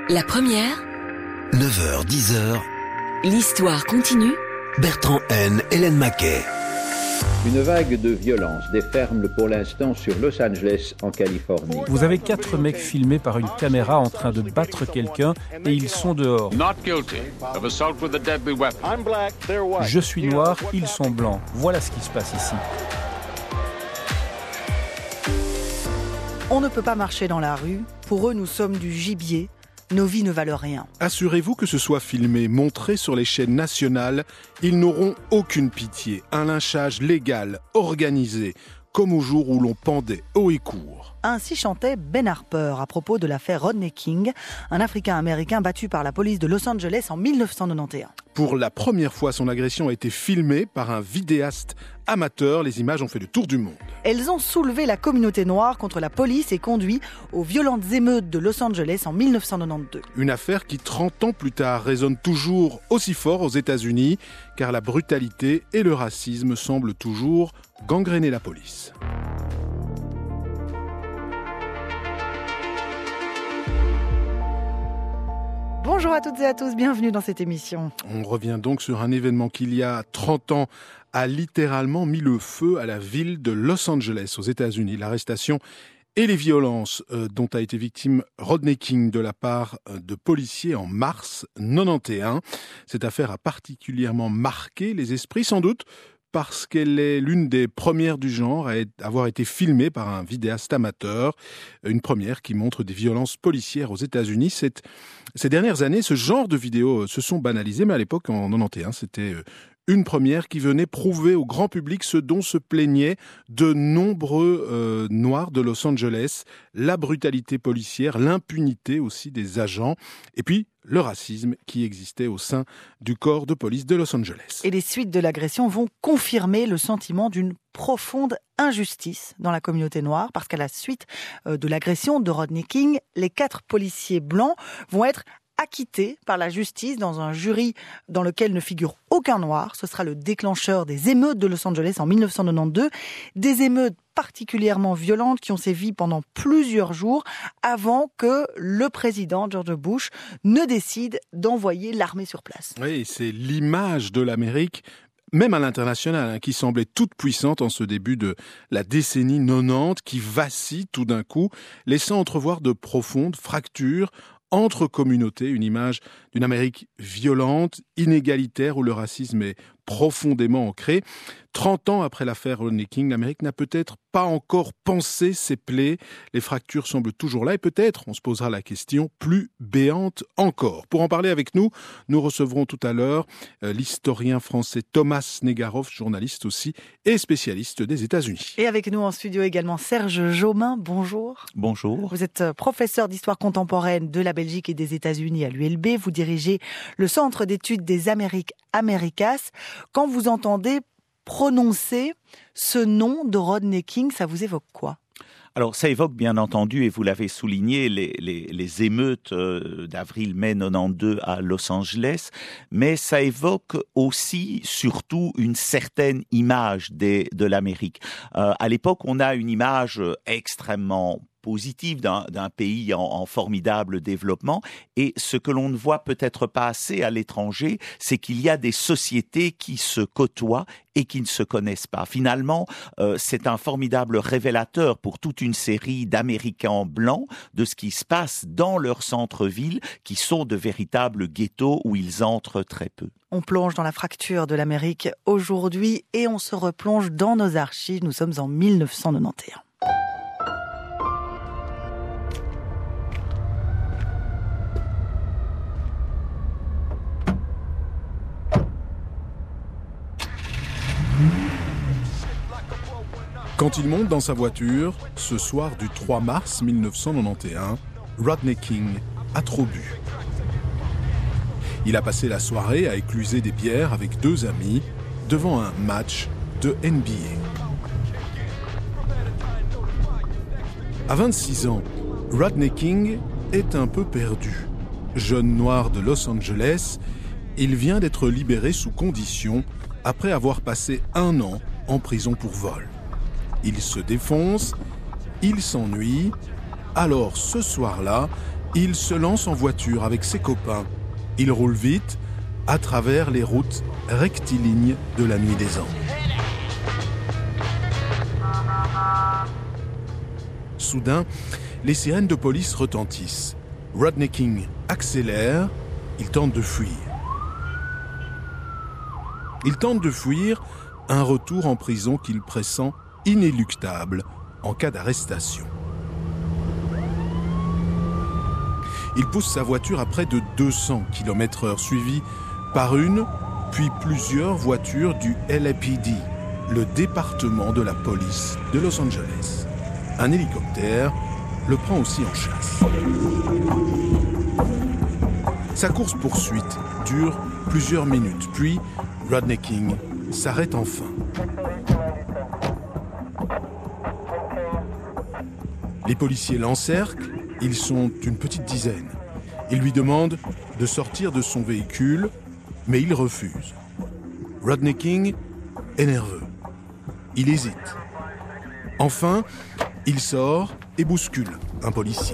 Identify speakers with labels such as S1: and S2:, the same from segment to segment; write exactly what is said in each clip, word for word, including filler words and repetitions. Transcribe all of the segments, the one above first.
S1: La première,
S2: neuf heures dix,
S1: l'histoire continue.
S2: Bertrand Haine, Hélène Maquet.
S3: Une vague de violence déferle pour l'instant sur Los Angeles, en Californie.
S4: Vous avez quatre mecs filmés par une caméra en train de battre quelqu'un et ils sont dehors. Je suis noir, ils sont blancs. Voilà ce qui se passe ici.
S5: On ne peut pas marcher dans la rue. Pour eux, nous sommes du gibier. Nos vies ne valent rien.
S6: Assurez-vous que ce soit filmé, montré sur les chaînes nationales, ils n'auront aucune pitié. Un lynchage légal, organisé, comme au jour où l'on pendait haut et court.
S5: Ainsi chantait Ben Harper à propos de l'affaire Rodney King, un Africain-Américain battu par la police de Los Angeles en dix-neuf cent quatre-vingt-onze.
S6: Pour la première fois, son agression a été filmée par un vidéaste amateur. Les images ont fait le tour du monde.
S5: Elles ont soulevé la communauté noire contre la police et conduit aux violentes émeutes de Los Angeles en dix-neuf cent quatre-vingt-douze.
S6: Une affaire qui, trente ans plus tard, résonne toujours aussi fort aux États-Unis, car la brutalité et le racisme semblent toujours gangréner la police.
S5: Bonjour à toutes et à tous, bienvenue dans cette émission.
S6: On revient donc sur un événement qui, il y a trente ans, a littéralement mis le feu à la ville de Los Angeles, aux États-Unis. L'arrestation et les violences euh, dont a été victime Rodney King de la part euh, de policiers en mars quatre-vingt-onze. Cette affaire a particulièrement marqué les esprits, sans doute, parce qu'elle est l'une des premières du genre à avoir été filmée par un vidéaste amateur. Une première qui montre des violences policières aux États-Unis. Cette, ces dernières années, ce genre de vidéos se sont banalisées, mais à l'époque, en quatre-vingt-onze, c'était une première qui venait prouver au grand public ce dont se plaignaient de nombreux euh, Noirs de Los Angeles, la brutalité policière, l'impunité aussi des agents, et puis le racisme qui existait au sein du corps de police de Los Angeles.
S5: Et les suites de l'agression vont confirmer le sentiment d'une profonde injustice dans la communauté noire, parce qu'à la suite de l'agression de Rodney King, les quatre policiers blancs vont être acquittés par la justice dans un jury dans lequel ne figure aucun noir. Ce sera le déclencheur des émeutes de Los Angeles en dix-neuf cent quatre-vingt-douze, des émeutes particulièrement violentes qui ont sévi pendant plusieurs jours avant que le président George Bush ne décide d'envoyer l'armée sur place.
S6: Oui, c'est l'image de l'Amérique, même à l'international, hein, qui semblait toute puissante en ce début de la décennie quatre-vingt-dix, qui vacille tout d'un coup, laissant entrevoir de profondes fractures entre communautés, une image d'une Amérique violente, inégalitaire, où le racisme est profondément ancré. Trente ans après l'affaire Rodney King, l'Amérique n'a peut-être pas encore pensé ses plaies. Les fractures semblent toujours là et peut-être, on se posera la question, plus béante encore. Pour en parler avec nous, nous recevrons tout à l'heure euh, l'historien français Thomas Negaroff, journaliste aussi et spécialiste des États-Unis.
S5: Et avec nous en studio également Serge Jaumin, bonjour.
S7: Bonjour.
S5: Vous êtes professeur d'histoire contemporaine de la Belgique et des États-Unis à l'U L B. Vous dirigez le Centre d'études des Amériques, Americas. Quand vous entendez prononcer ce nom de Rodney King, ça vous évoque quoi ?
S7: Alors, ça évoque bien entendu, et vous l'avez souligné, les, les, les émeutes d'avril-mai quatre-vingt-douze à Los Angeles, mais ça évoque aussi, surtout, une certaine image des, de l'Amérique. Euh, à l'époque, on a une image extrêmement positive d'un, d'un pays en, en formidable développement, et ce que l'on ne voit peut-être pas assez à l'étranger, c'est qu'il y a des sociétés qui se côtoient et qui ne se connaissent pas. Finalement, euh, c'est un formidable révélateur pour toute une série d'Américains blancs de ce qui se passe dans leurs centres-villes, qui sont de véritables ghettos où ils entrent très peu.
S5: On plonge dans la fracture de l'Amérique aujourd'hui et on se replonge dans nos archives. Nous sommes en dix-neuf cent quatre-vingt-onze.
S6: Quand il monte dans sa voiture, ce soir du trois mars dix-neuf cent quatre-vingt-onze, Rodney King a trop bu. Il a passé la soirée à écluser des bières avec deux amis devant un match de N B A. À vingt-six ans, Rodney King est un peu perdu. Jeune noir de Los Angeles, il vient d'être libéré sous condition après avoir passé un an en prison pour vol. Il se défonce, il s'ennuie, alors ce soir-là, il se lance en voiture avec ses copains. Il roule vite à travers les routes rectilignes de la Nuit des Anges. Soudain, les sirènes de police retentissent. Rodney King accélère, il tente de fuir. Il tente de fuir un retour en prison qu'il pressent inéluctable en cas d'arrestation. Il pousse sa voiture à près de deux cents kilomètres heure, suivi par une, puis plusieurs voitures du L A P D, le département de la police de Los Angeles. Un hélicoptère le prend aussi en chasse. Sa course-poursuite dure plusieurs minutes, puis Rodney King s'arrête enfin. Les policiers l'encerclent, ils sont une petite dizaine. Ils lui demandent de sortir de son véhicule, mais il refuse. Rodney King est nerveux. Il hésite. Enfin, il sort et bouscule un policier.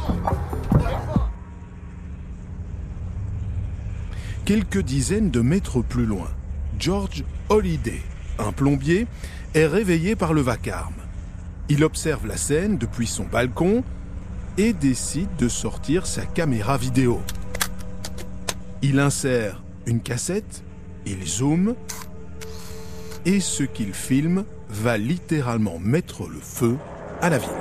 S6: Quelques dizaines de mètres plus loin, George Holliday, un plombier, est réveillé par le vacarme. Il observe la scène depuis son balcon et décide de sortir sa caméra vidéo. Il insère une cassette, il zoome, et ce qu'il filme va littéralement mettre le feu à la ville.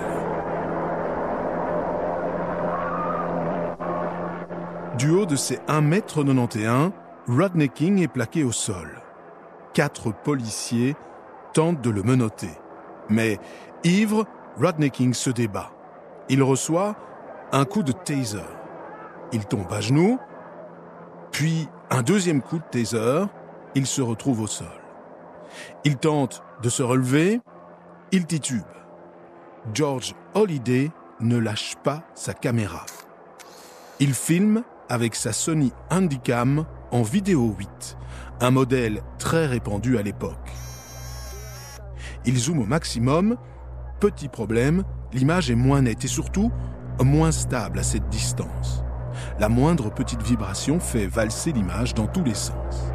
S6: Du haut de ses un mètre quatre-vingt-onze, Rodney King est plaqué au sol. Quatre policiers tentent de le menotter. Mais, ivre, Rodney King se débat. Il reçoit un coup de taser. Il tombe à genoux, puis un deuxième coup de taser, il se retrouve au sol. Il tente de se relever, il titube. George Holliday ne lâche pas sa caméra. Il filme avec sa Sony Handycam en vidéo huit, un modèle très répandu à l'époque. Il zoome au maximum. Petit problème, l'image est moins nette et surtout moins stable à cette distance. La moindre petite vibration fait valser l'image dans tous les sens.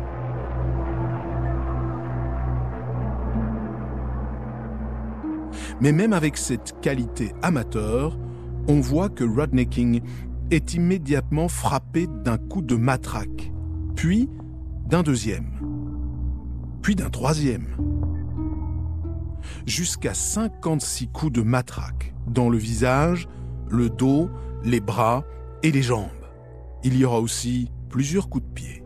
S6: Mais même avec cette qualité amateur, on voit que Rodney King est immédiatement frappé d'un coup de matraque, puis d'un deuxième, puis d'un troisième. Jusqu'à cinquante-six coups de matraque dans le visage, le dos, les bras et les jambes. Il y aura aussi plusieurs coups de pied.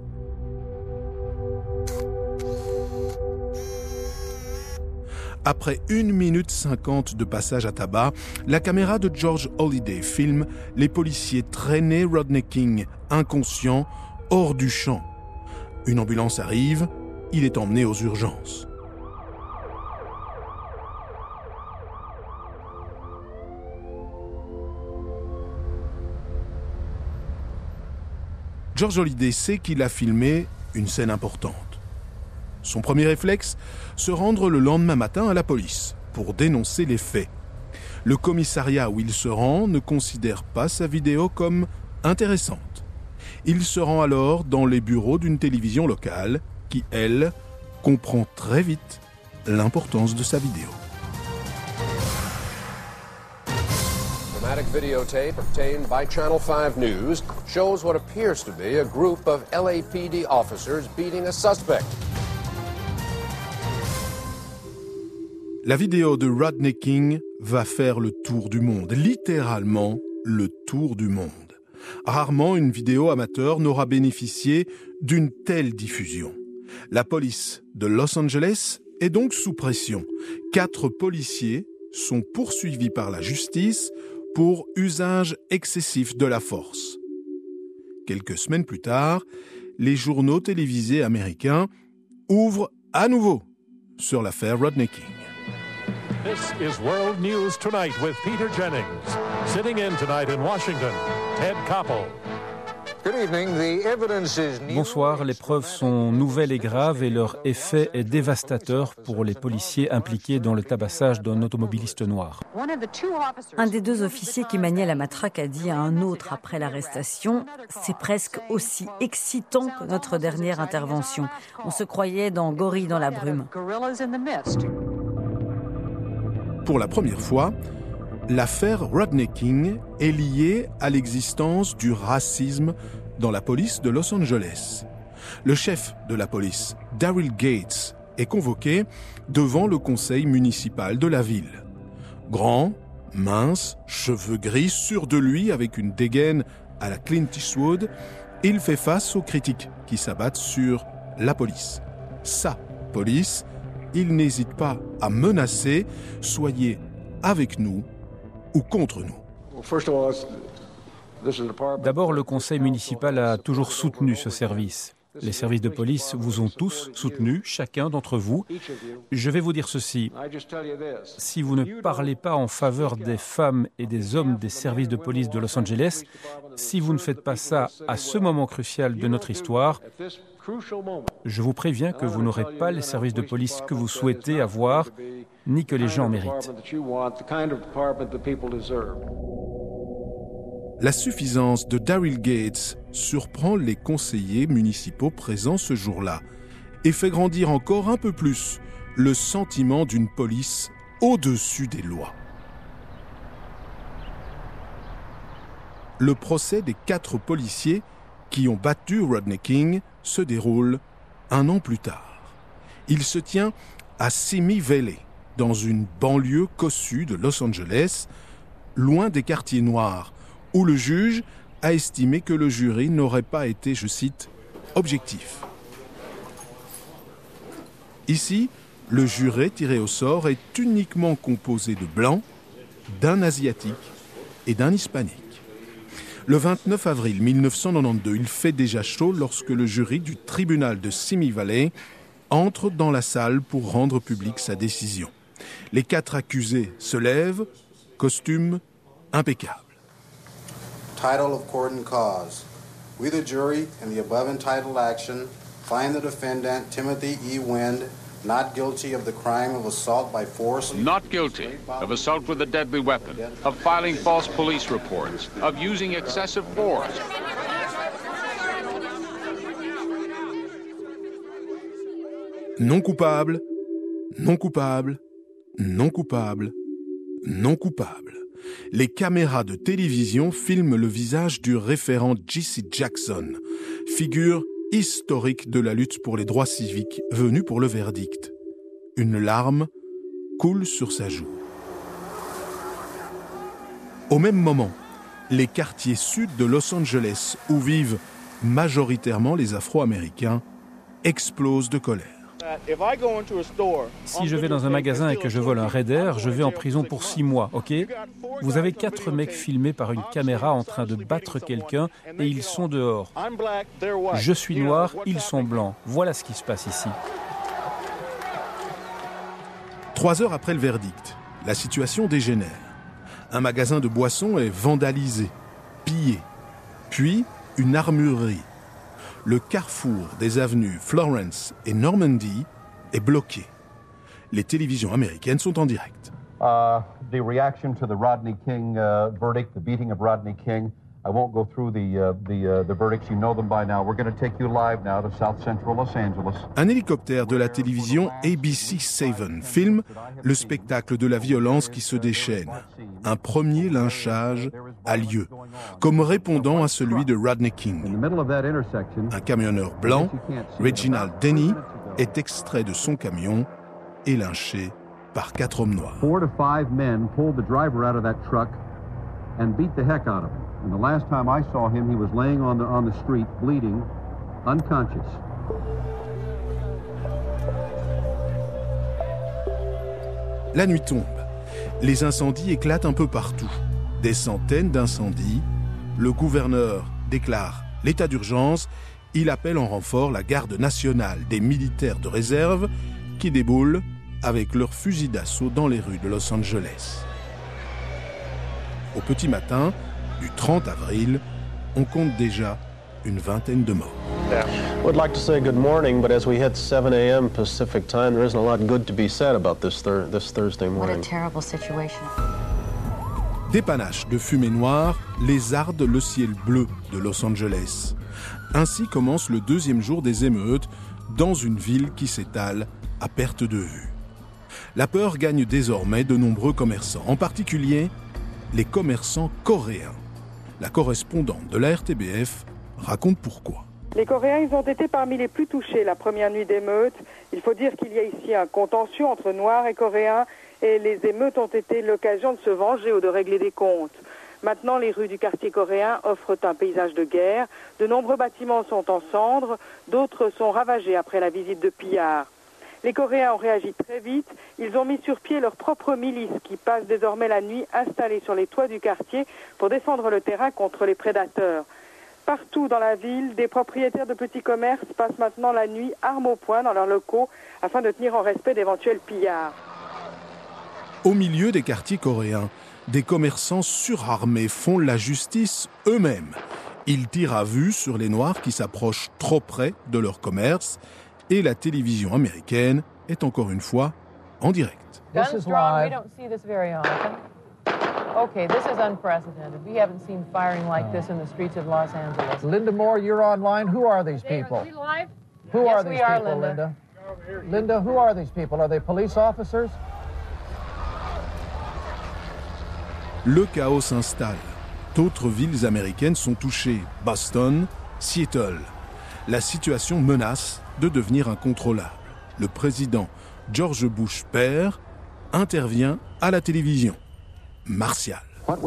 S6: Après une minute cinquante de passage à tabac, la caméra de George Holliday filme les policiers traîner Rodney King, inconscient, hors du champ. Une ambulance arrive, il est emmené aux urgences. George Holliday sait qu'il a filmé une scène importante. Son premier réflexe, se rendre le lendemain matin à la police pour dénoncer les faits. Le commissariat où il se rend ne considère pas sa vidéo comme intéressante. Il se rend alors dans les bureaux d'une télévision locale qui, elle, comprend très vite l'importance de sa vidéo.
S8: Dramatic videotape obtained by Channel five News shows what appears to be a group of L A P D officers beating a suspect.
S6: La vidéo de Rodney King va faire le tour du monde, littéralement le tour du monde. Rarement une vidéo amateur n'aura bénéficié d'une telle diffusion. La police de Los Angeles est donc sous pression. Quatre policiers sont poursuivis par la justice pour usage excessif de la force. Quelques semaines plus tard, les journaux télévisés américains ouvrent à nouveau sur l'affaire Rodney King.
S9: This is World News Tonight with Peter Jennings. Sitting in tonight in Washington, Ted Koppel.
S4: Bonsoir, les preuves sont nouvelles et graves et leur effet est dévastateur pour les policiers impliqués dans le tabassage d'un automobiliste noir.
S10: Un des deux officiers qui maniait la matraque a dit à un autre après l'arrestation « C'est presque aussi excitant que notre dernière intervention. On se croyait dans Gorille dans la brume. »
S6: Pour la première fois, l'affaire Rodney King est liée à l'existence du racisme dans la police de Los Angeles. Le chef de la police, Daryl Gates, est convoqué devant le conseil municipal de la ville. Grand, mince, cheveux gris, sûr de lui avec une dégaine à la Clint Eastwood, il fait face aux critiques qui s'abattent sur la police. Sa police, il n'hésite pas à menacer « Soyez avec nous » ou contre nous.
S4: D'abord, le conseil municipal a toujours soutenu ce service. Les services de police vous ont tous soutenu, chacun d'entre vous. Je vais vous dire ceci. Si vous ne parlez pas en faveur des femmes et des hommes des services de police de Los Angeles, si vous ne faites pas ça à ce moment crucial de notre histoire, je vous préviens que vous n'aurez pas les services de police que vous souhaitez avoir, ni que les gens méritent.
S6: La suffisance de Daryl Gates surprend les conseillers municipaux présents ce jour-là et fait grandir encore un peu plus le sentiment d'une police au-dessus des lois. Le procès des quatre policiers qui ont battu Rodney King se déroule un an plus tard. Il se tient à Simi Valley, dans une banlieue cossue de Los Angeles, loin des quartiers noirs, où le juge a estimé que le jury n'aurait pas été, je cite, « objectif ». Ici, le jury tiré au sort est uniquement composé de blancs, d'un asiatique et d'un hispanique. Le vingt-neuf avril mille neuf cent quatre-vingt-douze, il fait déjà chaud lorsque le jury du tribunal de Simi Valley entre dans la salle pour rendre publique sa décision. Les quatre accusés se lèvent, costume impeccable.
S11: Title of court and cause. We, the jury, in the above entitled action, find the defendant, Timothy E. Wind, not guilty of the crime of assault by force.
S12: Not guilty of assault with a deadly weapon, of filing false police reports, of using excessive force.
S6: Non coupable, non coupable, non coupable, non coupable. Les caméras de télévision filment le visage du référent Jesse Jackson, figure historique de la lutte pour les droits civiques, venu pour le verdict. Une larme coule sur sa joue. Au même moment, les quartiers sud de Los Angeles, où vivent majoritairement les Afro-Américains, explosent de colère.
S4: Si je vais dans un magasin et que je vole un Raider, je vais en prison pour six mois, ok? Vous avez quatre mecs filmés par une caméra en train de battre quelqu'un et ils sont dehors. Je suis noir, ils sont blancs. Voilà ce qui se passe ici.
S6: Trois heures après le verdict, la situation dégénère. Un magasin de boissons est vandalisé, pillé. Puis, une armurerie. Le carrefour des avenues Florence et Normandy est bloqué. Les télévisions américaines sont en direct.
S13: Uh, the reaction to the Rodney King uh, verdict, the beating of Rodney King. I won't go through the uh, the uh, the verdicts. You know them by now. We're going to take you live now to South Central Los Angeles.
S6: Un hélicoptère de la télévision A B C sept filme le spectacle de la violence qui se déchaîne. Un premier lynchage a lieu, comme répondant à celui de Rodney King. Un camionneur blanc, Reginald Denny, est extrait de son camion et lynché par quatre hommes noirs.
S13: Four to five men pulled the driver out of that truck and beat the heck out of him. And the last time I saw him, he was laying on the on the street, bleeding, unconscious.
S6: La nuit tombe. Les incendies éclatent un peu partout. Des centaines d'incendies. Le gouverneur déclare l'état d'urgence. Il appelle en renfort la garde nationale des militaires de réserve qui déboulent avec leurs fusils d'assaut dans les rues de Los Angeles. Au petit matin du trente avril, on compte déjà une vingtaine de morts.
S14: Would like to say good morning, but as we hit seven a m Pacific time, there isn't a lot good to be said about this, thir this Thursday morning.
S10: What a terrible situation.
S6: Des panaches de fumée noire lézardent le ciel bleu de Los Angeles. Ainsi commence le deuxième jour des émeutes dans une ville qui s'étale à perte de vue. La peur gagne désormais de nombreux commerçants, en particulier les commerçants coréens. La correspondante de la R T B F raconte pourquoi.
S15: Les Coréens, ils ont été parmi les plus touchés la première nuit d'émeutes. Il faut dire qu'il y a ici un contentieux entre Noirs et Coréens et les émeutes ont été l'occasion de se venger ou de régler des comptes. Maintenant, les rues du quartier coréen offrent un paysage de guerre. De nombreux bâtiments sont en cendres, d'autres sont ravagés après la visite de pillards. Les Coréens ont réagi très vite. Ils ont mis sur pied leur propre milice qui passe désormais la nuit installée sur les toits du quartier pour défendre le terrain contre les prédateurs. Partout dans la ville, des propriétaires de petits commerces passent maintenant la nuit armes au poing dans leurs locaux afin de tenir en respect d'éventuels pillards.
S6: Au milieu des quartiers coréens, des commerçants surarmés font la justice eux-mêmes. Ils tirent à vue sur les Noirs qui s'approchent trop près de leur commerce et la télévision américaine est encore une fois en direct.
S16: This is live. We don't see this very often. Okay, this is unprecedented. We haven't seen firing like this in the streets of Los Angeles.
S17: Linda Moore, you're online. Who are these people?
S16: Are we live?
S17: Who
S16: yes,
S17: are these
S16: we are,
S17: people,
S16: Linda.
S17: Linda? Linda, who are these people? Are they police officers?
S6: Le chaos s'installe. D'autres villes américaines sont touchées. Boston, Seattle. La situation menace de devenir incontrôlable. Le président George Bush père intervient à la télévision. Martial.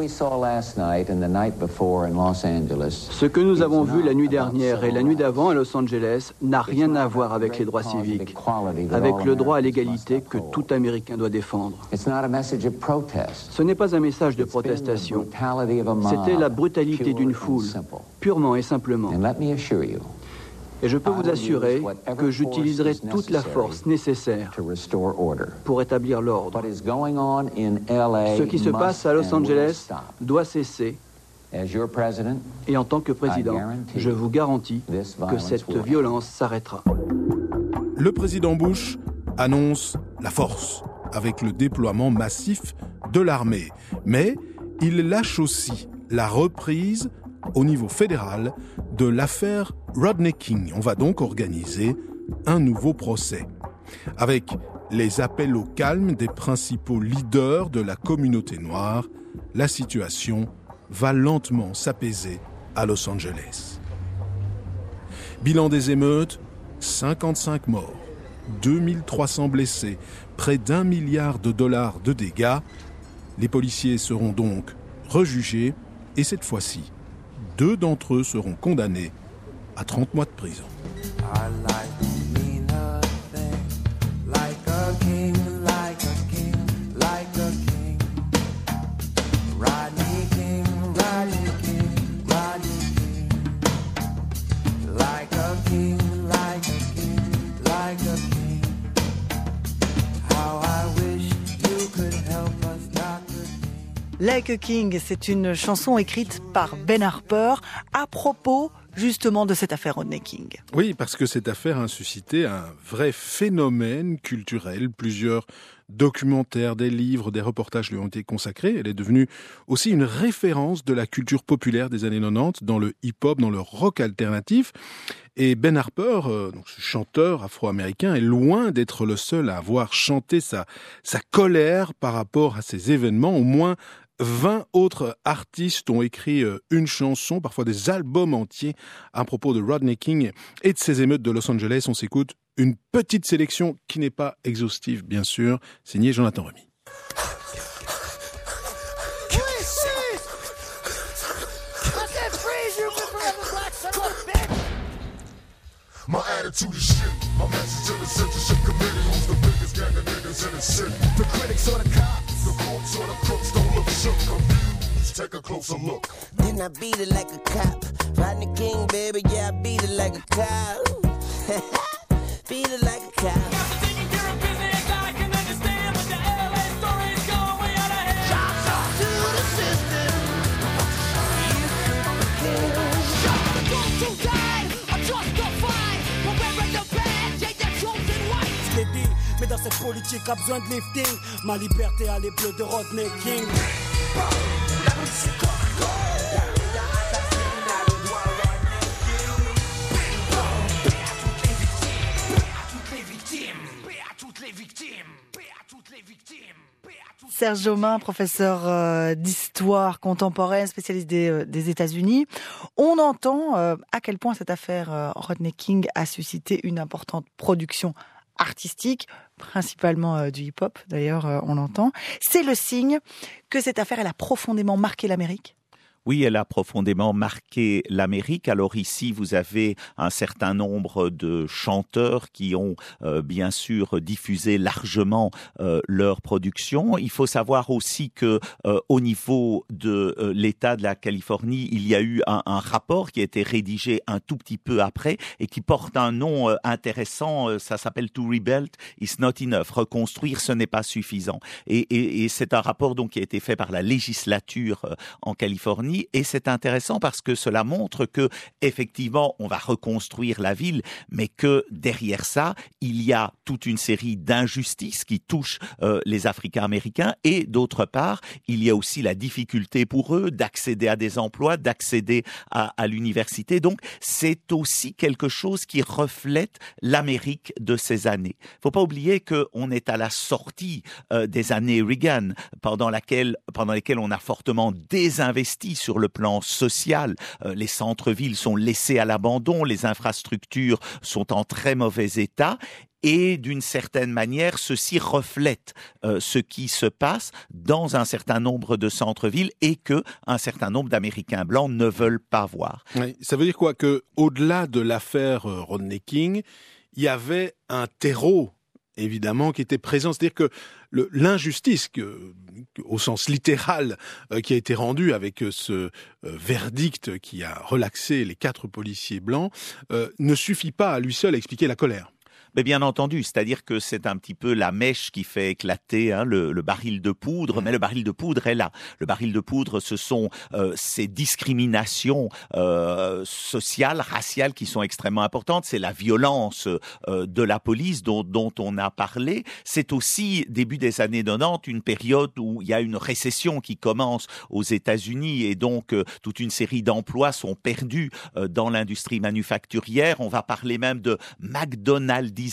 S18: Ce que nous avons vu la nuit dernière et la nuit d'avant à Los Angeles n'a rien à voir avec les droits civiques, avec le droit à l'égalité que tout Américain doit défendre. Ce n'est pas un message de protestation, c'était la brutalité d'une foule, purement et simplement. Et je peux vous assurer que j'utiliserai toute la force nécessaire pour établir l'ordre. Ce qui se passe à Los Angeles doit cesser. Et en tant que président, je vous garantis que cette violence s'arrêtera.
S6: Le président Bush annonce la force avec le déploiement massif de l'armée. Mais il lâche aussi la reprise au niveau fédéral de l'affaire Rodney King. On va donc organiser un nouveau procès. Avec les appels au calme des principaux leaders de la communauté noire, la situation va lentement s'apaiser à Los Angeles. Bilan des émeutes, cinquante-cinq morts, deux mille trois cents blessés, près d'un milliard de dollars de dégâts. Les policiers seront donc rejugés et cette fois-ci, deux d'entre eux seront condamnés à trente mois de prison.
S5: Like a King, c'est une chanson écrite par Ben Harper à propos justement de cette affaire Rodney King.
S6: Oui, parce que cette affaire a suscité un vrai phénomène culturel. Plusieurs documentaires, des livres, des reportages lui ont été consacrés. Elle est devenue aussi une référence de la culture populaire des années quatre-vingt-dix dans le hip-hop, dans le rock alternatif. Et Ben Harper, euh, donc ce chanteur afro-américain, est loin d'être le seul à avoir chanté sa, sa colère par rapport à ces événements. Au moins vingt autres artistes ont écrit une chanson, parfois des albums entiers, à propos de Rodney King et de ces émeutes de Los Angeles. On s'écoute une petite sélection qui n'est pas exhaustive, bien sûr, signée Jonathan Remy.
S19: My attitude is shit. My message to the censorship committee, who's the biggest gang of niggas in the city. The critics or the cops, the crooks or the crooks, don't look shook, confused. Take a closer look.
S20: Then I beat it like a cop. Rodney King, baby, yeah, I beat it like a cop. Beat it like a cop. To the system, you could kill. Go to God.
S21: l'amitié qui a besoin de lifting. Ma liberté à les bleus de Rodney King. La musique
S5: Serge Jaumin, professeur euh, d'histoire contemporaine, spécialiste des, euh, des États-Unis. On entend euh, à quel point cette affaire euh, Rodney King a suscité une importante production artistique, principalement euh, du hip-hop, d'ailleurs euh, on l'entend. C'est le signe que cette affaire, elle a profondément marqué l'Amérique.
S7: Oui, elle a profondément marqué l'Amérique. Alors ici, vous avez un certain nombre de chanteurs qui ont euh, bien sûr diffusé largement euh, leur production. Il faut savoir aussi que euh, au niveau de euh, l'État de la Californie, il y a eu un, un rapport qui a été rédigé un tout petit peu après et qui porte un nom euh, intéressant. Euh, ça s'appelle To Rebuild is not enough. Reconstruire, ce n'est pas suffisant. Et, et, et c'est un rapport donc qui a été fait par la législature euh, en Californie. Et c'est intéressant parce que cela montre que, effectivement, on va reconstruire la ville, mais que derrière ça, il y a toute une série d'injustices qui touchent euh, les Africains-Américains. Et d'autre part, il y a aussi la difficulté pour eux d'accéder à des emplois, d'accéder à, à l'université. Donc, c'est aussi quelque chose qui reflète l'Amérique de ces années. Il ne faut pas oublier qu'on est à la sortie euh, des années Reagan, pendant, laquelle, pendant lesquelles on a fortement désinvesti sur le plan social. Euh, les centres-villes sont laissés à l'abandon, les infrastructures sont en très mauvais état. Et d'une certaine manière, ceci reflète euh, ce qui se passe dans un certain nombre de centres-villes et que un certain nombre d'Américains blancs ne veulent pas voir.
S6: Oui, ça veut dire quoi? Que au-delà de l'affaire Rodney King, il y avait un terreau évidemment qui était présent, c'est-à-dire que le, l'injustice, que, au sens littéral, euh, qui a été rendue avec ce euh, verdict qui a relaxé les quatre policiers blancs, euh, ne suffit pas à lui seul à expliquer la colère.
S7: Mais bien entendu, c'est-à-dire que c'est un petit peu la mèche qui fait éclater hein, le, le baril de poudre, mais le baril de poudre est là. Le baril de poudre, ce sont euh, ces discriminations euh, sociales, raciales qui sont extrêmement importantes. C'est la violence euh, de la police dont, dont on a parlé. C'est aussi, début des années quatre-vingt-dix, une période où il y a une récession qui commence aux États-Unis et donc euh, toute une série d'emplois sont perdus euh, dans l'industrie manufacturière. On va parler même de McDonald's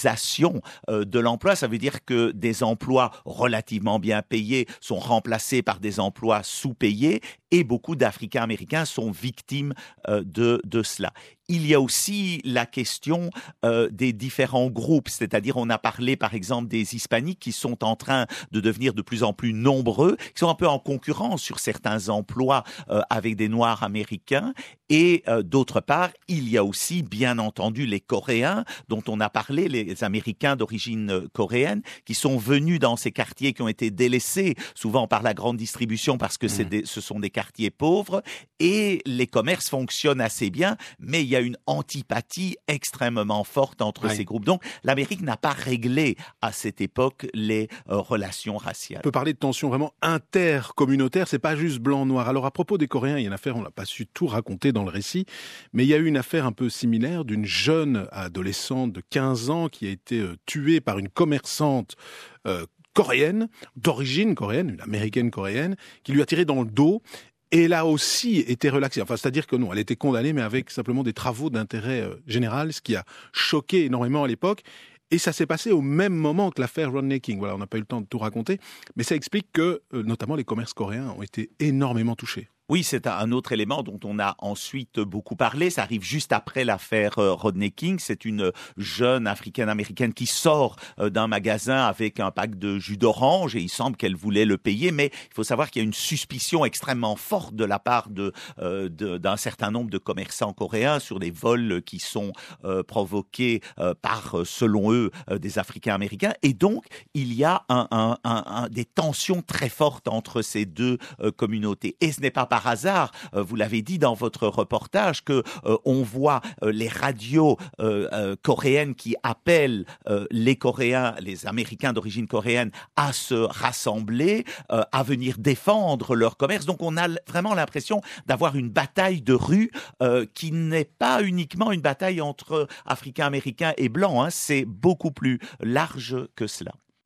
S7: de l'emploi. Ça veut dire que des emplois relativement bien payés sont remplacés par des emplois sous-payés et beaucoup d'Africains-Américains sont victimes euh, de, de cela. Il y a aussi la question euh, des différents groupes, c'est-à-dire on a parlé par exemple des hispaniques qui sont en train de devenir de plus en plus nombreux, qui sont un peu en concurrence sur certains emplois euh, avec des Noirs américains. Et euh, d'autre part, il y a aussi bien entendu les Coréens dont on a parlé, les Américains d'origine coréenne, qui sont venus dans ces quartiers qui ont été délaissés souvent par la grande distribution parce que c'est des, ce sont des quartiers pauvres et les commerces fonctionnent assez bien, mais il y a une antipathie extrêmement forte entre oui. ces groupes. Donc, l'Amérique n'a pas réglé à cette époque les euh, relations raciales.
S6: On peut parler de tensions vraiment intercommunautaires, c'est pas juste blanc-noir. Alors, à propos des Coréens, il y a une affaire, on n'a pas su tout raconter dans le récit, mais il y a eu une affaire un peu similaire d'une jeune adolescente de quinze ans qui a été euh, tuée par une commerçante euh, coréenne, d'origine coréenne, une américaine coréenne, qui lui a tiré dans le dos. Et elle a aussi été relaxée. Enfin, c'est-à-dire que non, elle était condamnée, mais avec simplement des travaux d'intérêt euh, général, ce qui a choqué énormément à l'époque. Et ça s'est passé au même moment que l'affaire Rodney King. Voilà, on n'a pas eu le temps de tout raconter, mais ça explique que, euh, notamment, les commerces coréens ont été énormément touchés.
S7: Oui, c'est un autre élément dont on a ensuite beaucoup parlé. Ça arrive juste après l'affaire Rodney King. C'est une jeune africaine-américaine qui sort d'un magasin avec un pack de jus d'orange et il semble qu'elle voulait le payer. Mais il faut savoir qu'il y a une suspicion extrêmement forte de la part de, euh, de, d'un certain nombre de commerçants coréens sur des vols qui sont euh, provoqués euh, par, selon eux, euh, des Africains-américains. Et donc, il y a un, un, un, un, des tensions très fortes entre ces deux euh, communautés. Et ce n'est pas par Par hasard, euh, vous l'avez dit dans votre reportage, que euh, on voit euh, les radios euh, euh, coréennes qui appellent euh, les Coréens, les Américains d'origine coréenne, à se rassembler, euh, à venir défendre leur commerce. Donc on a vraiment l'impression d'avoir une bataille de rue euh, qui n'est pas uniquement une bataille entre Africains-Américains et Blancs. Hein, c'est beaucoup plus large que cela.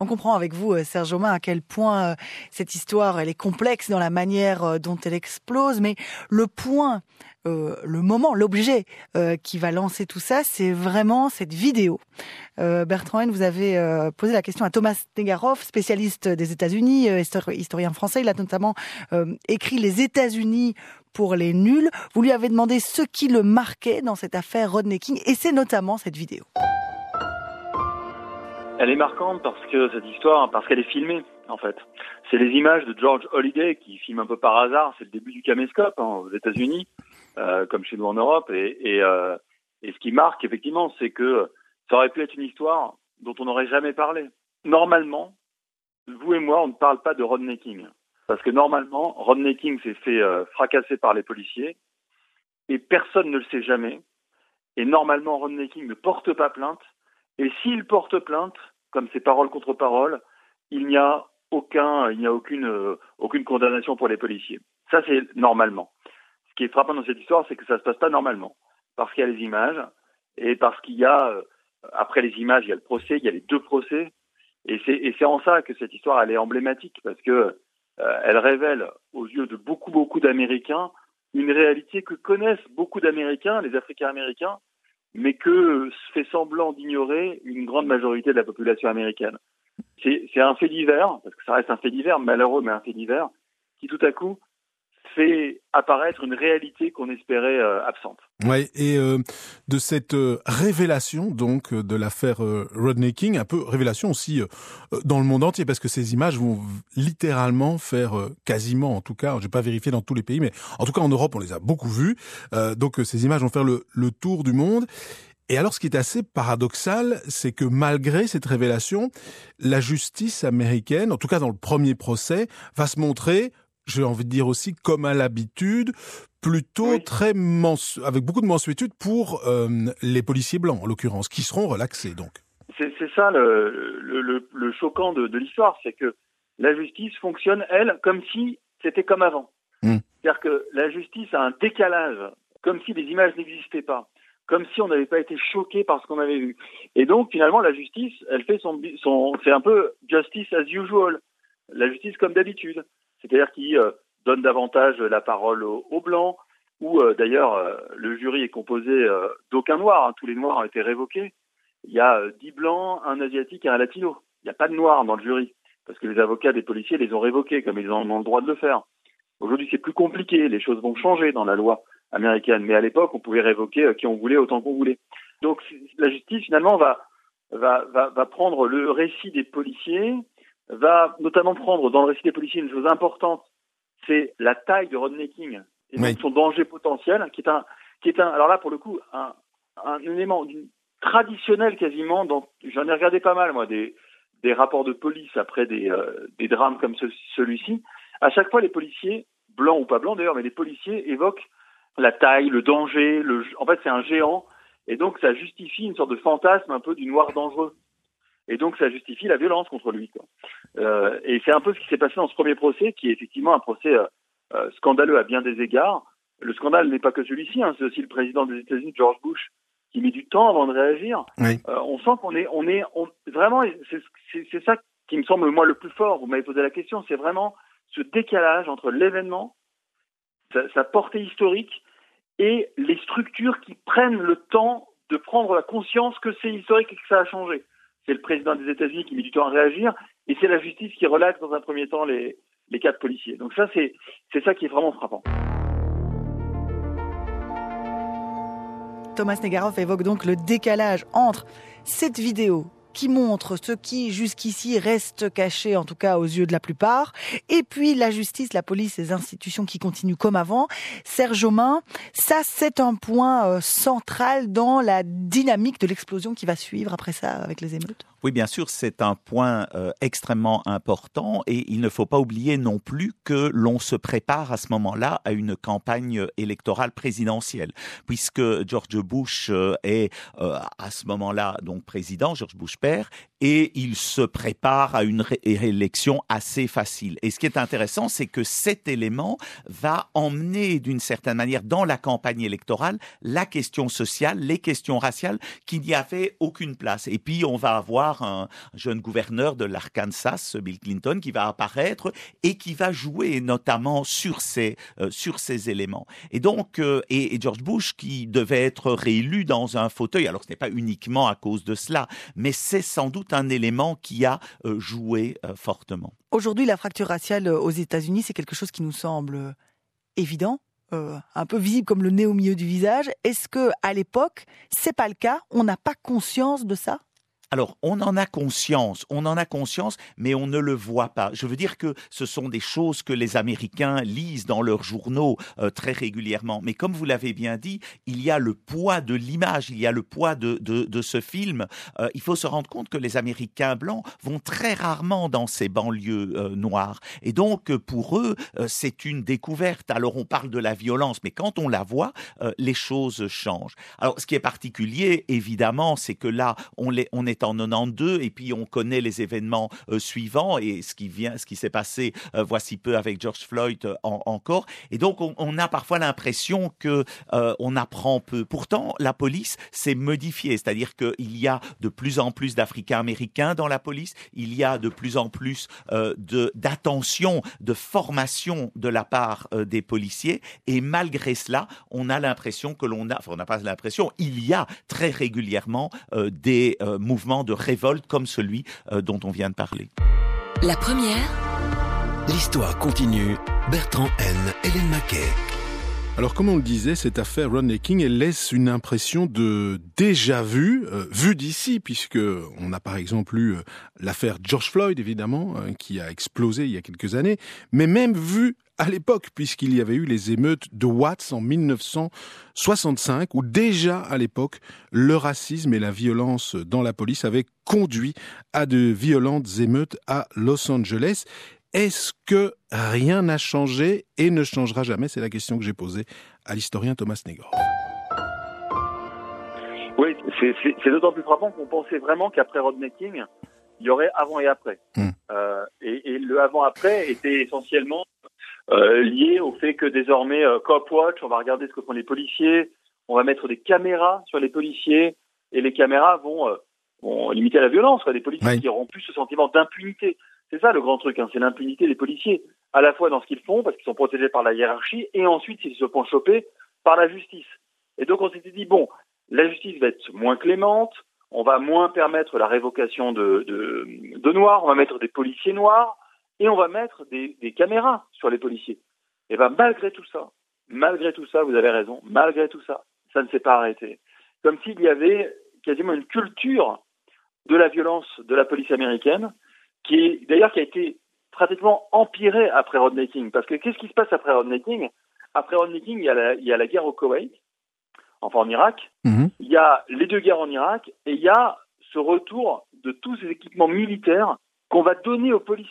S5: On comprend avec vous, Serge Aumain, à quel point cette histoire elle est complexe dans la manière dont elle explose, mais le point, euh, le moment, l'objet euh, qui va lancer tout ça, c'est vraiment cette vidéo. Euh, Bertrand Haine, vous avez euh, posé la question à Thomas Negaroff, spécialiste des États-Unis, euh, historien français. Il a notamment euh, écrit Les États-Unis pour les nuls. Vous lui avez demandé ce qui le marquait dans cette affaire Rodney King, et c'est notamment cette vidéo.
S1: Elle est marquante parce que cette histoire, parce qu'elle est filmée, en fait. C'est les images de George Holliday qui filme un peu par hasard. C'est le début du caméscope hein, aux États-Unis, euh, comme chez nous en Europe. Et, et, euh, et ce qui marque, effectivement, c'est que ça aurait pu être une histoire dont on n'aurait jamais parlé. Normalement, vous et moi, on ne parle pas de Rodney King. Parce que normalement, Rodney King s'est fait euh, fracasser par les policiers et personne ne le sait jamais. Et normalement, Rodney King ne porte pas plainte. Et s'il porte plainte, comme c'est parole contre parole, il n'y a aucun, il n'y a aucune, euh, aucune condamnation pour les policiers. Ça, c'est normalement. Ce qui est frappant dans cette histoire, c'est que ça se passe pas normalement. Parce qu'il y a les images, et parce qu'il y a, euh, après les images, il y a le procès, il y a les deux procès. Et c'est, et c'est en ça que cette histoire, elle est emblématique, parce que euh, elle révèle aux yeux de beaucoup, beaucoup d'Américains une réalité que connaissent beaucoup d'Américains, les Africains-Américains, mais que fait semblant d'ignorer une grande majorité de la population américaine. C'est, c'est un fait divers, parce que ça reste un fait divers, malheureux, mais un fait divers, qui tout à coup fait apparaître une réalité qu'on espérait euh, absente.
S6: Ouais, et euh, de cette euh, révélation donc de l'affaire euh, Rodney King, un peu révélation aussi euh, dans le monde entier, parce que ces images vont littéralement faire euh, quasiment, en tout cas, je vais pas vérifier dans tous les pays, mais en tout cas en Europe on les a beaucoup vues, euh, donc euh, ces images vont faire le, le tour du monde. Et alors, ce qui est assez paradoxal, c'est que malgré cette révélation, la justice américaine, en tout cas dans le premier procès, va se montrer, j'ai envie de dire aussi, comme à l'habitude, plutôt oui. très mens- avec beaucoup de mansuétude pour euh, les policiers blancs, en l'occurrence, qui seront relaxés, donc.
S1: C'est, c'est ça le, le, le, le choquant de, de l'histoire, c'est que la justice fonctionne, elle, comme si c'était comme avant. Mmh. C'est-à-dire que la justice a un décalage, comme si les images n'existaient pas, comme si on n'avait pas été choqué par ce qu'on avait vu. Et donc, finalement, la justice, elle fait son, son c'est un peu justice as usual, la justice comme d'habitude. C'est-à-dire qu'il euh, donne davantage la parole aux, aux blancs, où euh, d'ailleurs euh, le jury est composé euh, d'aucun noir, hein, tous les noirs ont été révoqués. Il y a euh, dix blancs, un asiatique et un latino. Il n'y a pas de noirs dans le jury, parce que les avocats des policiers les ont révoqués, comme ils en ont le droit de le faire. Aujourd'hui, c'est plus compliqué, les choses vont changer dans la loi américaine, mais à l'époque, on pouvait révoquer euh, qui on voulait autant qu'on voulait. Donc la justice, finalement, va, va, va, va prendre le récit des policiers, va notamment prendre dans le récit des policiers une chose importante, c'est la taille de Rodney King et donc oui. son danger potentiel, qui est un, qui est un, alors là pour le coup un, un élément traditionnel quasiment. Dans, j'en ai regardé pas mal moi des, des rapports de police après des, euh, des drames comme ce, celui-ci. À chaque fois les policiers, blancs ou pas blancs d'ailleurs, mais les policiers évoquent la taille, le danger, le, en fait c'est un géant et donc ça justifie une sorte de fantasme un peu du noir dangereux. Et donc, ça justifie la violence contre lui, quoi. Euh, et c'est un peu ce qui s'est passé dans ce premier procès, qui est effectivement un procès euh, euh, scandaleux à bien des égards. Le scandale n'est pas que celui-ci, hein, c'est aussi le président des États-Unis, George Bush, qui met du temps avant de réagir. Oui. Euh, on sent qu'on est, on est, on, vraiment, c'est, c'est, c'est ça qui me semble moi le plus fort. Vous m'avez posé la question, c'est vraiment ce décalage entre l'événement, sa, sa portée historique, et les structures qui prennent le temps de prendre la conscience que c'est historique et que ça a changé. C'est le président des États-Unis qui met du temps à réagir, et c'est la justice qui relaxe dans un premier temps les, les quatre policiers. Donc ça, c'est, c'est ça qui est vraiment frappant.
S5: Thomas Negaroff évoque donc le décalage entre cette vidéo qui montre ce qui jusqu'ici reste caché, en tout cas aux yeux de la plupart, et puis la justice, la police, les institutions qui continuent comme avant. Serge Aumain, ça c'est un point euh, central dans la dynamique de l'explosion qui va suivre après ça avec les émeutes.
S7: Oui, bien sûr, c'est un point euh, extrêmement important et il ne faut pas oublier non plus que l'on se prépare à ce moment-là à une campagne électorale présidentielle, puisque George Bush euh, est euh, à ce moment-là donc président, George Bush père, et il se prépare à une réélection assez facile. Et ce qui est intéressant, c'est que cet élément va emmener d'une certaine manière dans la campagne électorale la question sociale, les questions raciales qui n'y avaient aucune place. Et puis on va avoir un jeune gouverneur de l'Arkansas, Bill Clinton, qui va apparaître et qui va jouer notamment sur ces, euh, sur ces éléments. Et donc, euh, et, et George Bush, qui devait être réélu dans un fauteuil, alors ce n'est pas uniquement à cause de cela, mais c'est sans doute un élément qui a euh, joué euh, fortement.
S5: Aujourd'hui, la fracture raciale aux États-Unis, c'est quelque chose qui nous semble évident, euh, un peu visible comme le nez au milieu du visage. Est-ce que à l'époque, c'est pas le cas? On n'a pas conscience de ça?
S7: Alors, on en a conscience, on en a conscience, mais on ne le voit pas. Je veux dire que ce sont des choses que les Américains lisent dans leurs journaux euh, très régulièrement. Mais comme vous l'avez bien dit, il y a le poids de l'image, il y a le poids de, de, de ce film. Euh, il faut se rendre compte que les Américains blancs vont très rarement dans ces banlieues euh, noires. Et donc, pour eux, euh, c'est une découverte. Alors, on parle de la violence, mais quand on la voit, euh, les choses changent. Alors, ce qui est particulier, évidemment, c'est que là, on, les, on est en quatre-vingt-douze et puis on connaît les événements euh, suivants et ce qui vient, ce qui s'est passé euh, voici peu avec George Floyd euh, en, encore. Et donc on, on a parfois l'impression que euh, on apprend peu. Pourtant, la police s'est modifiée, c'est-à-dire qu'il y a de plus en plus d'Africains-Américains dans la police, il y a de plus en plus euh, de d'attention, de formation de la part euh, des policiers. Et malgré cela, on a l'impression que l'on a, enfin on n'a pas l'impression, il y a très régulièrement euh, des euh, mouvements de révolte comme celui euh, dont on vient de parler.
S2: La première.
S22: L'histoire continue. Bertrand N. Hélène Maquet.
S6: Alors, comme on le disait, cette affaire Rodney King, elle laisse une impression de déjà vu, euh, vu d'ici, puisque on a par exemple eu euh, l'affaire George Floyd, évidemment, euh, qui a explosé il y a quelques années, mais même vu à l'époque, puisqu'il y avait eu les émeutes de Watts en mille neuf cent soixante-cinq, où déjà à l'époque, le racisme et la violence dans la police avaient conduit à de violentes émeutes à Los Angeles. Est-ce que rien n'a changé et ne changera jamais? C'est la question que j'ai posée à l'historien Thomas Negroff.
S1: Oui, c'est, c'est, c'est d'autant plus frappant qu'on pensait vraiment qu'après Rodney King, il y aurait avant et après. Mmh. Euh, et, et le avant-après était essentiellement euh, lié au fait que désormais, euh, Cop Watch, on va regarder ce que font les policiers, on va mettre des caméras sur les policiers, et les caméras vont, euh, vont limiter la violence. Quoi, des policiers oui. qui auront plus ce sentiment d'impunité. C'est ça le grand truc, hein, c'est l'impunité des policiers, à la fois dans ce qu'ils font, parce qu'ils sont protégés par la hiérarchie, et ensuite s'ils se font choper par la justice. Et donc on s'était dit, bon, la justice va être moins clémente, on va moins permettre la révocation de, de, de noirs, on va mettre des policiers noirs, et on va mettre des, des caméras sur les policiers. Et bien malgré tout ça, malgré tout ça, vous avez raison, malgré tout ça, ça ne s'est pas arrêté. Comme s'il y avait quasiment une culture de la violence de la police américaine, qui est d'ailleurs qui a été pratiquement empirée après Rodney King. Parce que qu'est-ce qui se passe après Rodney King? Après Rodney King, il y a la, il y a la guerre au Koweït, enfin en Irak, mmh. il y a les deux guerres en Irak, et il y a ce retour de tous ces équipements militaires qu'on va donner aux polices.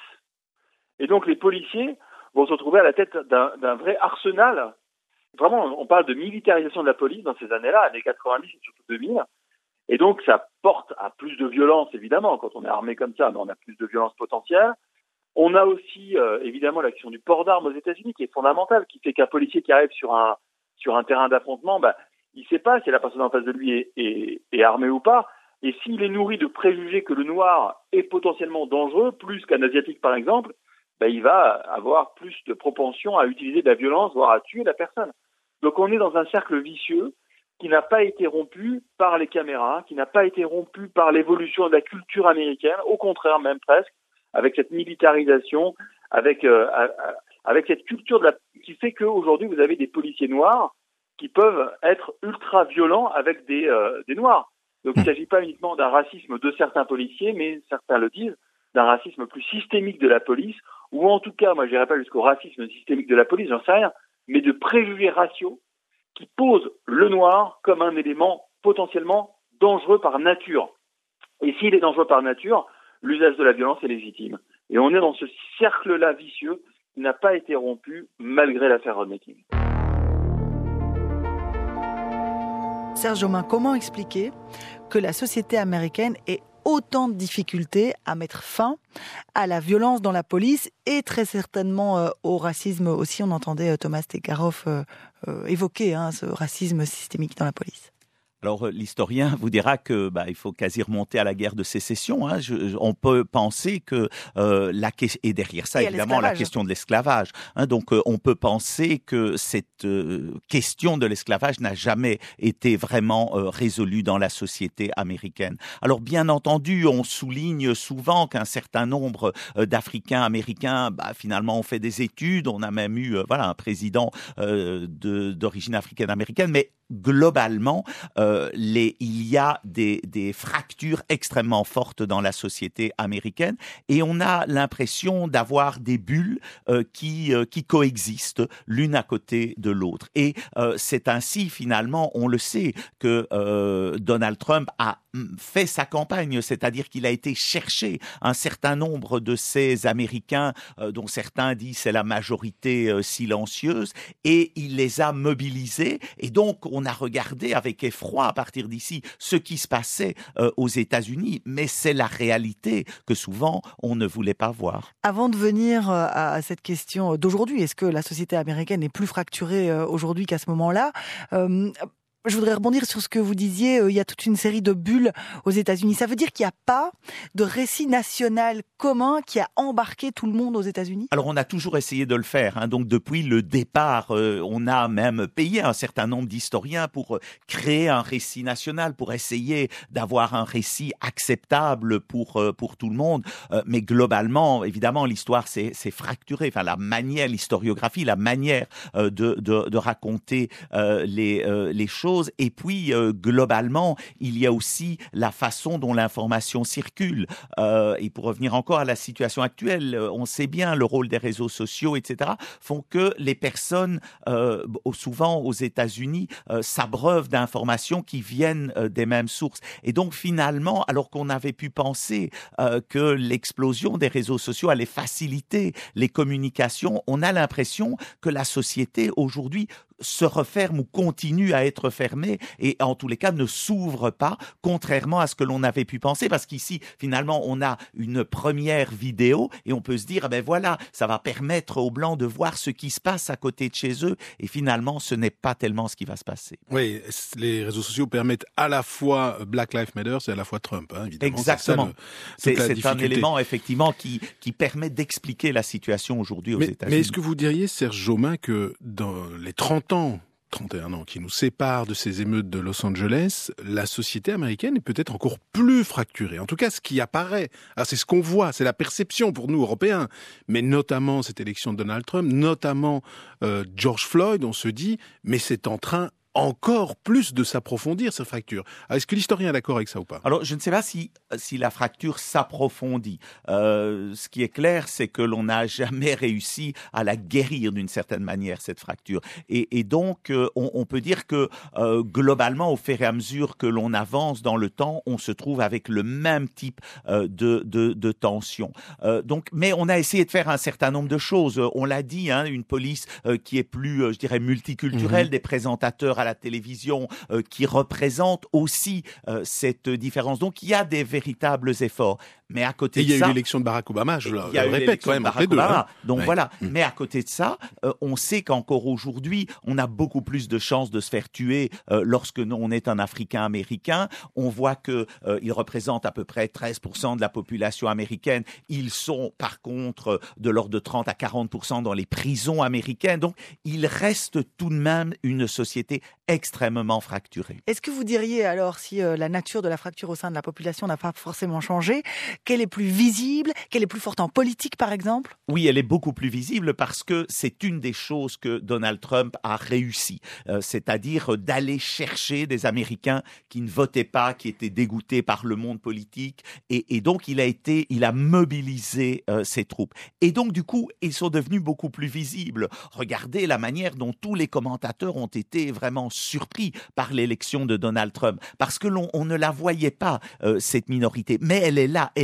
S1: Et donc les policiers vont se retrouver à la tête d'un, d'un vrai arsenal. Vraiment, on parle de militarisation de la police dans ces années-là, années quatre-vingt-dix et surtout deux mille. Et donc, ça porte à plus de violence, évidemment. Quand on est armé comme ça, mais on a plus de violence potentielle. On a aussi, euh, évidemment, la question du port d'armes aux États-Unis, qui est fondamentale, qui fait qu'un policier qui arrive sur un sur un terrain d'affrontement, bah, il ne sait pas si la personne en face de lui est, est, est armée ou pas. Et s'il est nourri de préjugés que le noir est potentiellement dangereux, plus qu'un asiatique, par exemple, bah, il va avoir plus de propension à utiliser de la violence, voire à tuer la personne. Donc, on est dans un cercle vicieux qui n'a pas été rompu par les caméras, qui n'a pas été rompu par l'évolution de la culture américaine, au contraire même presque, avec cette militarisation, avec euh, avec cette culture de la, qui fait qu'aujourd'hui vous avez des policiers noirs qui peuvent être ultra violents avec des euh, des noirs. Donc il ne s'agit pas uniquement d'un racisme de certains policiers, mais certains le disent, d'un racisme plus systémique de la police, ou en tout cas, moi je n'irai pas jusqu'au racisme systémique de la police, j'en sais rien, mais de préjugés raciaux qui pose le noir comme un élément potentiellement dangereux par nature. Et s'il est dangereux par nature, l'usage de la violence est légitime. Et on est dans ce cercle-là vicieux qui n'a pas été rompu malgré l'affaire Rodney King.
S5: Serge Aumain, comment expliquer que la société américaine ait autant de difficultés à mettre fin à la violence dans la police et très certainement euh, au racisme aussi. On entendait euh, Thomas Tegaroff euh, euh, évoquer hein, ce racisme systémique dans la police.
S7: Alors l'historien vous dira que bah, il faut quasi remonter à la guerre de sécession. Hein. Je, on peut penser que euh, la et derrière ça
S5: et
S7: évidemment la question de l'esclavage. Hein. Donc euh, on peut penser que cette euh, question de l'esclavage n'a jamais été vraiment euh, résolue dans la société américaine. Alors bien entendu, on souligne souvent qu'un certain nombre euh, d'Africains américains, bah, finalement, ont fait des études. On a même eu euh, voilà un président euh, de, d'origine africaine-américaine, mais globalement, euh, les, il y a des, des fractures extrêmement fortes dans la société américaine et on a l'impression d'avoir des bulles euh, qui, euh, qui coexistent l'une à côté de l'autre. Et euh, c'est ainsi, finalement, on le sait, que euh, Donald Trump a fait sa campagne, c'est-à-dire qu'il a été chercher un certain nombre de ces Américains, euh, dont certains disent c'est la majorité euh, silencieuse, et il les a mobilisés. Et donc, on a regardé avec effroi à partir d'ici ce qui se passait euh, aux États-Unis, mais c'est la réalité que souvent on ne voulait pas voir.
S5: Avant de venir à cette question d'aujourd'hui, est-ce que la société américaine est plus fracturée aujourd'hui qu'à ce moment-là ? euh, Je voudrais rebondir sur ce que vous disiez, euh, il y a toute une série de bulles aux États-Unis. Ça veut dire qu'il n'y a pas de récit national commun qui a embarqué tout le monde aux États-Unis ?
S7: Alors on a toujours essayé de le faire, hein. Donc depuis le départ, euh, on a même payé un certain nombre d'historiens pour euh, créer un récit national, pour essayer d'avoir un récit acceptable pour euh, pour tout le monde. Euh, mais globalement, évidemment, l'histoire s'est s'est fracturée. Enfin, la manière, l'historiographie, la manière euh, de, de de raconter euh, les euh, les choses. Et puis, euh, globalement, il y a aussi la façon dont l'information circule. Euh, et pour revenir encore à la situation actuelle, on sait bien le rôle des réseaux sociaux, et cetera, font que les personnes, euh, souvent aux États-Unis, euh, s'abreuvent d'informations qui viennent euh, des mêmes sources. Et donc, finalement, alors qu'on avait pu penser euh, que l'explosion des réseaux sociaux allait faciliter les communications, on a l'impression que la société, aujourd'hui, se referme ou continue à être fermée et en tous les cas ne s'ouvre pas, contrairement à ce que l'on avait pu penser, parce qu'ici finalement on a une première vidéo et on peut se dire ben voilà, ça va permettre aux Blancs de voir ce qui se passe à côté de chez eux et finalement ce n'est pas tellement ce qui va se passer.
S6: Oui, les réseaux sociaux permettent à la fois Black Lives Matter et à la fois Trump, hein, évidemment.
S7: Exactement.
S6: C'est, ça,
S7: le,
S6: c'est,
S7: c'est un élément effectivement qui, qui permet d'expliquer la situation aujourd'hui aux
S6: mais,
S7: États-Unis.
S6: Mais est-ce que vous diriez, Serge Jaumin, que dans les trente ans, trente et un ans qui nous séparent de ces émeutes de Los Angeles, la société américaine est peut-être encore plus fracturée. En tout cas, ce qui apparaît, alors c'est ce qu'on voit, c'est la perception pour nous Européens, mais notamment cette élection de Donald Trump, notamment euh, George Floyd, on se dit, mais c'est en train encore plus de s'approfondir, cette fracture. Alors, est-ce que l'historien est d'accord avec ça ou pas ?
S7: Alors, je ne sais pas si, si la fracture s'approfondit. Euh, ce qui est clair, c'est que l'on n'a jamais réussi à la guérir d'une certaine manière, cette fracture. Et, et donc, euh, on, on peut dire que euh, globalement, au fur et à mesure que l'on avance dans le temps, on se trouve avec le même type euh, de, de, de tension. Euh, donc, mais on a essayé de faire un certain nombre de choses. On l'a dit, hein, une police euh, qui est plus, euh, je dirais, multiculturelle, mmh. des présentateurs à la télévision euh, qui représente aussi euh, cette différence. Donc il y a des véritables efforts. Mais à côté
S6: et
S7: de
S6: ça, il y a
S7: ça,
S6: eu l'élection de Barack Obama, je le
S7: il y a
S6: répète quand même entre les deux.
S7: Obama,
S6: hein.
S7: Donc
S6: ouais.
S7: voilà.
S6: Mmh.
S7: Mais à côté de ça, euh, on sait qu'encore aujourd'hui, on a beaucoup plus de chances de se faire tuer euh, lorsque on est un Africain-Américain. On voit que euh, ils représentent à peu près treize pour cent de la population américaine. Ils sont par contre de l'ordre de trente à quarante pour cent dans les prisons américaines. Donc il reste tout de même une société extrêmement fracturée.
S5: Est-ce que vous diriez alors, si euh, la nature de la fracture au sein de la population n'a pas forcément changé, qu'elle est plus visible, qu'elle est plus forte en politique par exemple ?
S7: Oui, elle est beaucoup plus visible parce que c'est une des choses que Donald Trump a réussi, euh, c'est-à-dire d'aller chercher des Américains qui ne votaient pas, qui étaient dégoûtés par le monde politique, et, et donc il a été, il a mobilisé euh, ses troupes. Et donc du coup, ils sont devenus beaucoup plus visibles. Regardez la manière dont tous les commentateurs ont été vraiment surpris par l'élection de Donald Trump, parce que l'on on ne la voyait pas, euh, cette minorité, mais elle est là, elle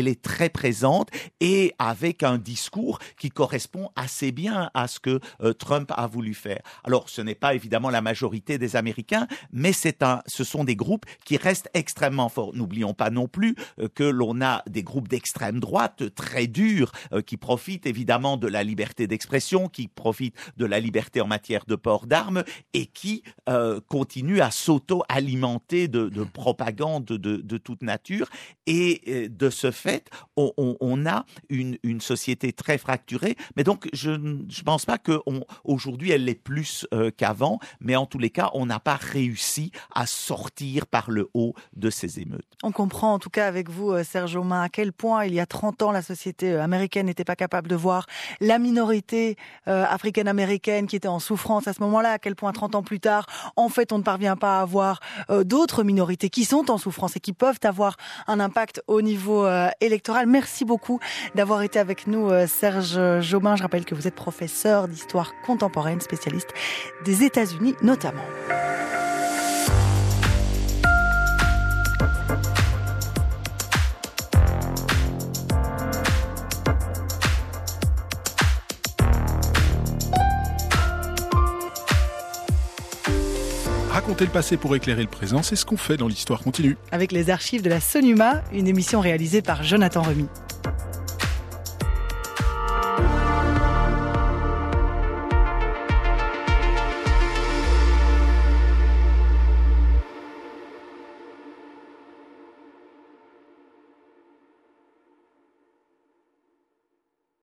S7: elle est très présente et avec un discours qui correspond assez bien à ce que euh, Trump a voulu faire. Alors, ce n'est pas évidemment la majorité des Américains, mais c'est un, ce sont des groupes qui restent extrêmement forts. N'oublions pas non plus euh, que l'on a des groupes d'extrême droite très durs euh, qui profitent évidemment de la liberté d'expression, qui profitent de la liberté en matière de port d'armes et qui euh, continuent à s'auto-alimenter de, de propagande de, de toute nature. Et euh, de ce fait, on, on, on a une, une société très fracturée. Mais donc, je ne pense pas qu'aujourd'hui, elle l'est plus euh, qu'avant. Mais en tous les cas, on n'a pas réussi à sortir par le haut de ces émeutes.
S5: On comprend en tout cas avec vous, Serge Aumain, à quel point il y a trente ans, la société américaine n'était pas capable de voir la minorité euh, africaine-américaine qui était en souffrance à ce moment-là, à quel point trente ans plus tard, en fait, on ne parvient pas à voir euh, d'autres minorités qui sont en souffrance et qui peuvent avoir un impact au niveau euh, électoral. Merci beaucoup d'avoir été avec nous, euh, Serge Jaumin. Je rappelle que vous êtes professeur d'histoire contemporaine, spécialiste des États-Unis notamment.
S6: Raconter le passé pour éclairer le présent, c'est ce qu'on fait dans l'Histoire continue.
S5: Avec les archives de la Sonuma, une émission réalisée par Jonathan Remy.